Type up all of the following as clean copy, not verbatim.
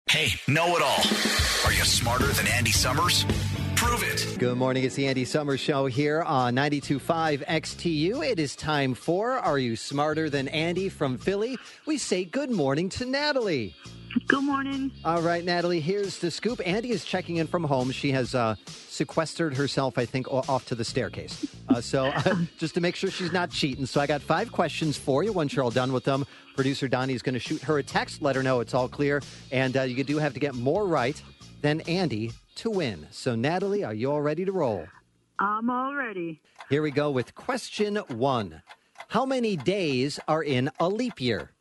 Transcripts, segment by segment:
Hey, know-it-all. Are you smarter than Andy Summers? Prove it. Good morning. It's the Andy Summers Show here on 92.5 XTU. It is time for Are You Smarter Than Andy from Philly? We say good morning to Natalie. Good morning. All right, Natalie, here's the scoop. Andy is checking in from home. She has sequestered herself, I think, off to the staircase. So just to make sure she's not cheating. So I got 5 questions for you. Once you're all done with them, producer Donnie is going to shoot her a text, let her know it's all clear. And you do have to get more right than Andy to win. So, Natalie, are you all ready to roll? I'm all ready. Here we go with question 1. How many days are in a leap year?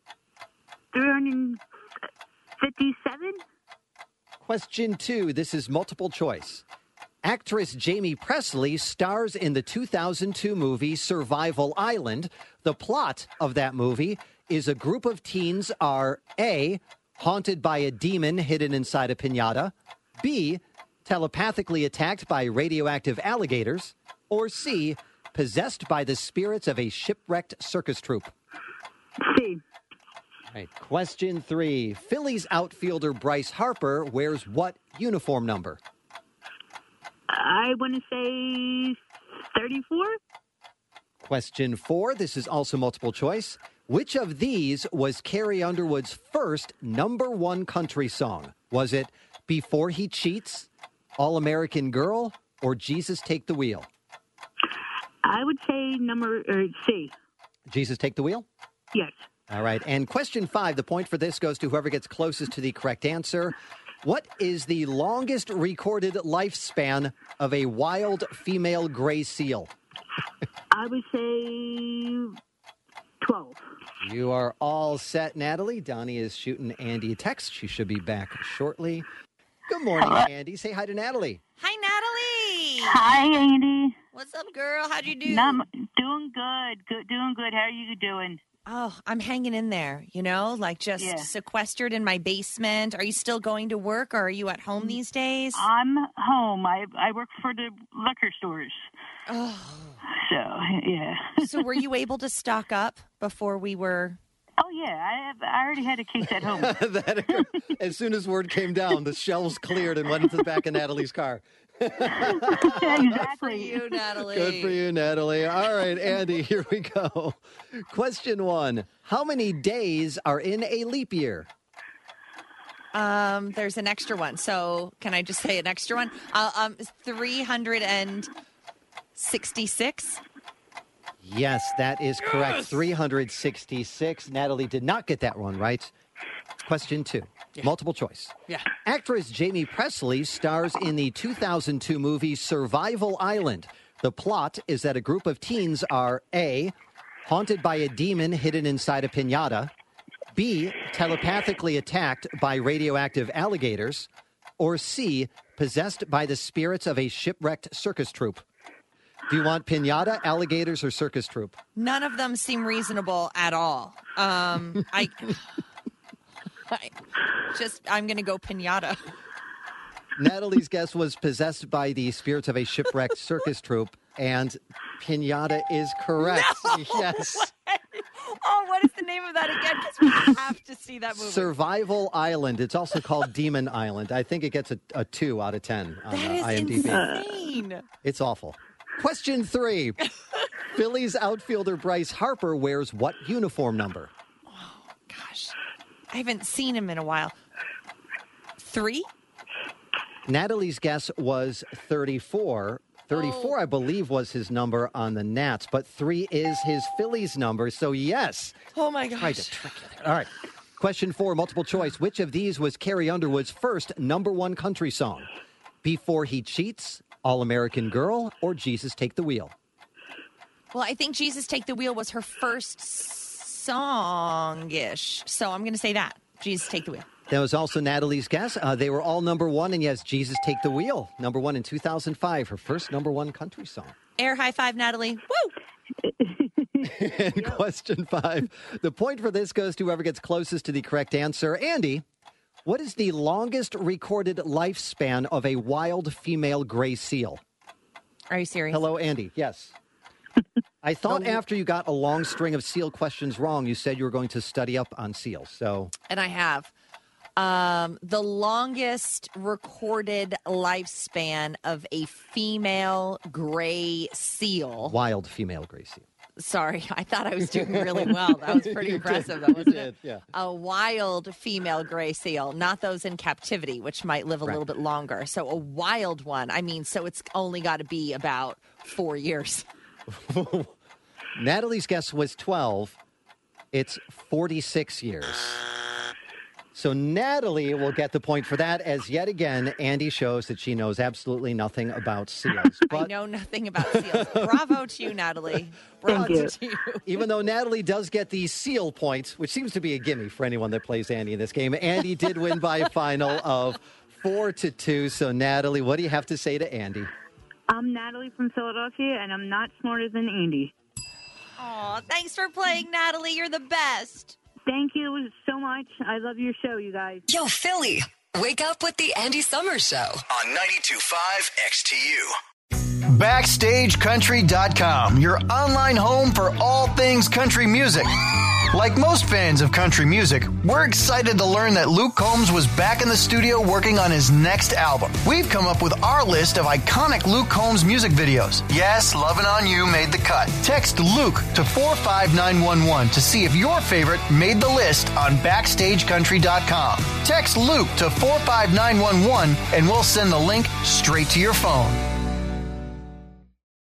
357? Question 2. This is multiple choice. Actress Jamie Presley stars in the 2002 movie Survival Island. The plot of that movie is a group of teens are A, haunted by a demon hidden inside a piñata, B, telepathically attacked by radioactive alligators, or C, possessed by the spirits of a shipwrecked circus troupe. C. All right, question 3. Phillies outfielder Bryce Harper wears what uniform number? I want to say 34? Question 4. This is also multiple choice. Which of these was Carrie Underwood's first #1 country song? Was it Before He Cheats, All American Girl, or Jesus Take the Wheel? I would say C. Jesus Take the Wheel? Yes. All right. And question 5, the point for this goes to whoever gets closest to the correct answer. What is the longest recorded lifespan of a wild female gray seal? I would say 12. You are all set, Natalie. Donnie is shooting Andy a text. She should be back shortly. Good morning, Andy. Say hi to Natalie. Hi, Natalie. Hi, Andy. What's up, girl? How'd you do? Doing good. Doing good. How are you doing? Oh, I'm hanging in there, sequestered in my basement. Are you still going to work, or are you at home these days? I'm home. I work for the liquor stores. Oh. So, yeah. So were you able to stock up before we were... Oh, yeah. I already had a case at home. As soon as word came down, the shelves cleared and went into the back of Natalie's car. Exactly. Good for you, Natalie. Good for you, Natalie. All right, Andy, here we go. Question 1. How many days are in a leap year? There's an extra one. So can I just say an extra one? 366. Yes, that is correct. 366. Natalie did not get that one right. Question 2. Yeah. Multiple choice. Yeah. Actress Jamie Presley stars in the 2002 movie Survival Island. The plot is that a group of teens are A, haunted by a demon hidden inside a piñata, B, telepathically attacked by radioactive alligators, or C, possessed by the spirits of a shipwrecked circus troupe. Do you want piñata, alligators, or circus troupe? None of them seem reasonable at all. I'm going to go piñata. Natalie's guess was possessed by the spirits of a shipwrecked circus troupe, and piñata is correct. No yes. way. Oh, what is the name of that again? Because we have to see that movie. Survival Island. It's also called Demon Island. I think it gets a 2 out of 10 on that is IMDb. insane. It's awful. Question 3. Phillies outfielder Bryce Harper wears what uniform number? Oh, gosh. I haven't seen him in a while. 3? Natalie's guess was 34. 34, I believe, was his number on the Nats, but 3 is his Phillies number, so yes. Oh, my gosh. Tried to trick you there. All right. Question 4, multiple choice. Which of these was Carrie Underwood's first #1 country song? Before He Cheats, All American Girl, or Jesus Take the Wheel? Well, I think Jesus Take the Wheel was her first song-ish, so I'm going to say that. Jesus Take the Wheel. That was also Natalie's guess. They were all #1, and yes, Jesus Take the Wheel, #1 in 2005, her first #1 country song. Air high five, Natalie. Woo! And question 5, the point for this goes to whoever gets closest to the correct answer. Andy, what is the longest recorded lifespan of a wild female gray seal? Are you serious? Hello, Andy. Yes. I thought after you got a long string of seal questions wrong, you said you were going to study up on seals. So, and I have. The longest recorded lifespan of a female gray seal. Wild female gray seal. Sorry, I thought I was doing really well. That was pretty impressive, though, wasn't it? Yeah. A wild female gray seal, not those in captivity, which might live a little bit longer. So a wild one. I mean, so it's only got to be about 4 years. Natalie's guess was 12. It's 46 years. So Natalie will get the point for that, as yet again, Andy shows that she knows absolutely nothing about seals. I know nothing about seals. Bravo to you, Natalie. Bravo to you. Even though Natalie does get the seal point, which seems to be a gimme for anyone that plays Andy in this game, Andy did win by a final of 4-2. So Natalie, what do you have to say to Andy? I'm Natalie from Philadelphia, and I'm not smarter than Andy. Aw, thanks for playing, Natalie. You're the best. Thank you so much. I love your show, you guys. Yo, Philly, wake up with the Andy Summers Show on 92.5 XTU. BackstageCountry.com, your online home for all things country music. Like most fans of country music, we're excited to learn that Luke Combs was back in the studio working on his next album. We've come up with our list of iconic Luke Combs music videos. Yes, Lovin' On You made the cut. Text Luke to 45911 to see if your favorite made the list on BackstageCountry.com. Text Luke to 45911 and we'll send the link straight to your phone.